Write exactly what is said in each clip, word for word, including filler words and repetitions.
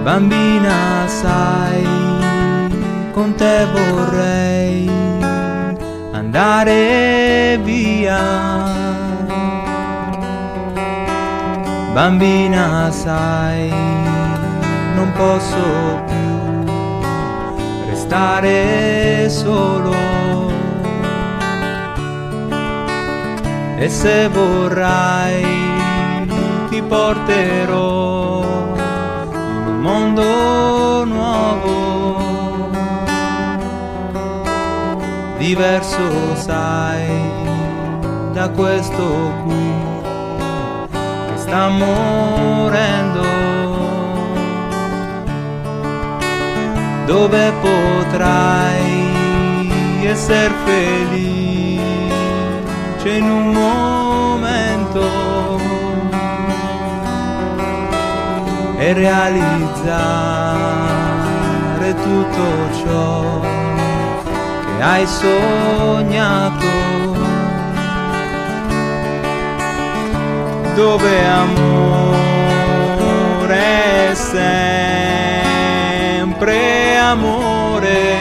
Bambina, sai, con te vorrei andare via. Bambina, sai, non posso più restare solo. E se vorrai ti porterò in un mondo nuovo, diverso, sai, da questo qui che sta morendo, dove potrai essere felice in un momento e realizzare tutto ciò che hai sognato, dove amore è sempre amore,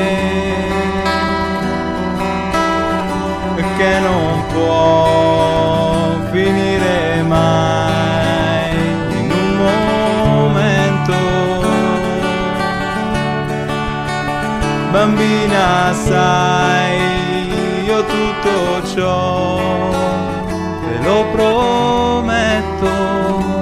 che non può finire mai in un momento. Bambina, sai, io tutto ciò te lo prometto.